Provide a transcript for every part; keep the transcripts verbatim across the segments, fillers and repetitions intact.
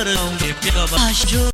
करूंगी प्यार जो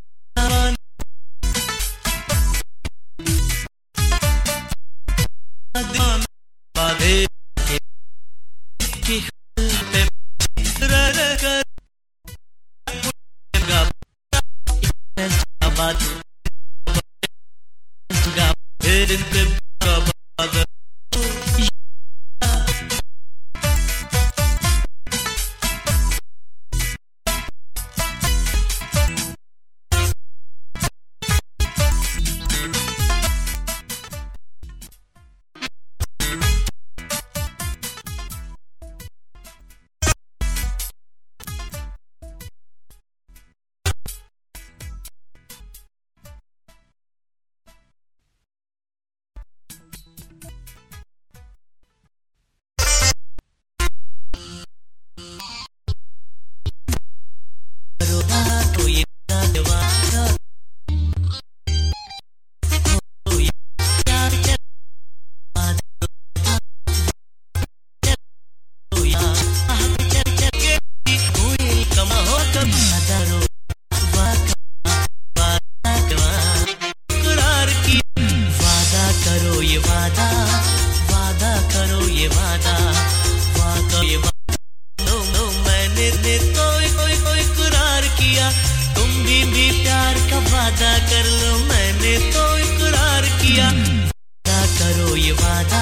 वादा कर लो मैंने तो इकरार किया वादा करो ये वादा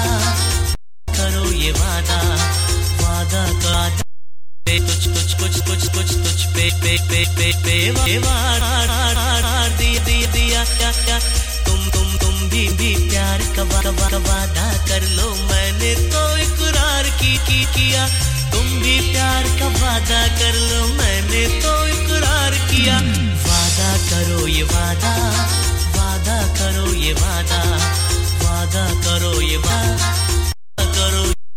करो ये वादा वादा कर कुछ कुछ कुछ कुछ कुछ कुछ पे पे पे पे पे वादा दिया दिया दिया क्या क्या तुम तुम तुम भी भी प्यार का वादा कर लो मैंने तो इकरार की की किया तुम भी प्यार का वादा कर लो मैंने तो इकरार किया वादा करो ये वादा वादा करो ये वादा वादा करो ये वादा